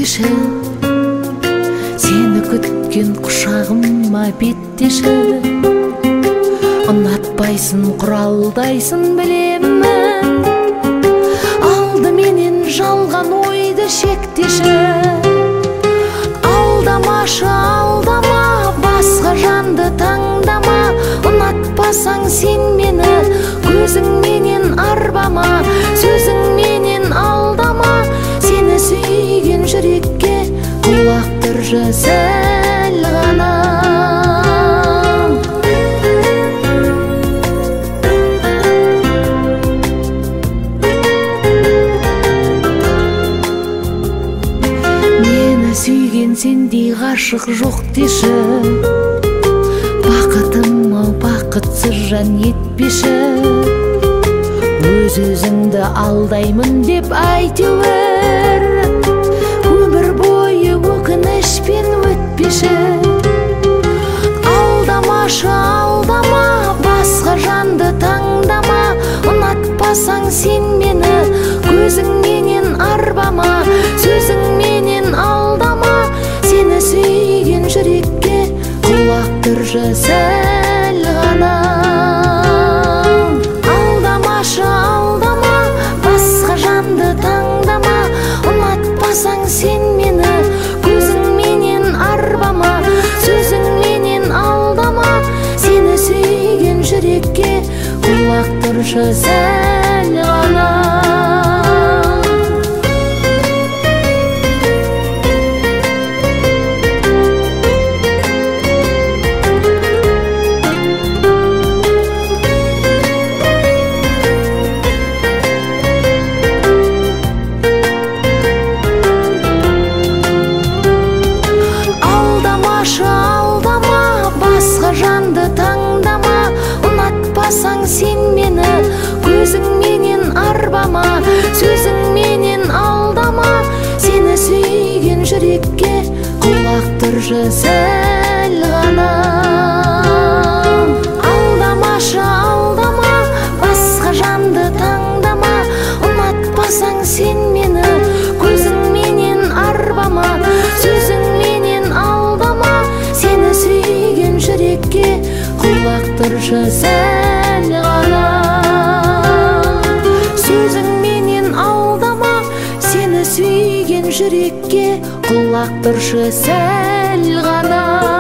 беттеші, сені күткен құшағыма беттеші. Ұнатпайсың, құралдайсың білемін, алды менен жалған ойды шектеші. Алдамашы, алдама, басқа жанды таңдама. Ұнатпасаң сен мені, көзіңменен арбама, сөзіңменен алдама. Сені сүйген жүрекке құлақ түрші сәл ғана. Мені сүйген сендей ғашық жоқ деші. Бақытым-ау, бақытсыз жан етпеші. Өз-өзіңді алдаймын деп әйтеуір, өмір бойы өкінішпен өтпеші. Алдамашы, алдама, басқа жанды таңдама. Ұнатпасаң сен мені, көзіңменен арбама, сөзіңменен алдама. Сені сүйген жүрекке құлақ түрші сәл ғана. Алдамашы, алдама, басқа жанды таңдама. Ұнатпасаң сен мені, көзіңменен арбама, сөзіңменен алдама. Сені сүйген жүрекке құлақ түрші сәл ғана. Алдама, басқа жанды таңдама. Ұнатпасаң сен мені, көзіңменен арбама, сөзіңменен алдама. Сені сүйген жүрекке құлақ түрші сәл ғана. Алдамашы, алдама, басқа жанды таңдама. Ұнатпасаң сен мені, көзіңменен арбама, сөзіңменен алдама. Сені сүйген жүрекке құлақ түрші сәл ғана. Сөзіңменен алдама, сені сүйген жүрекке құлақ түрші сәл ғана.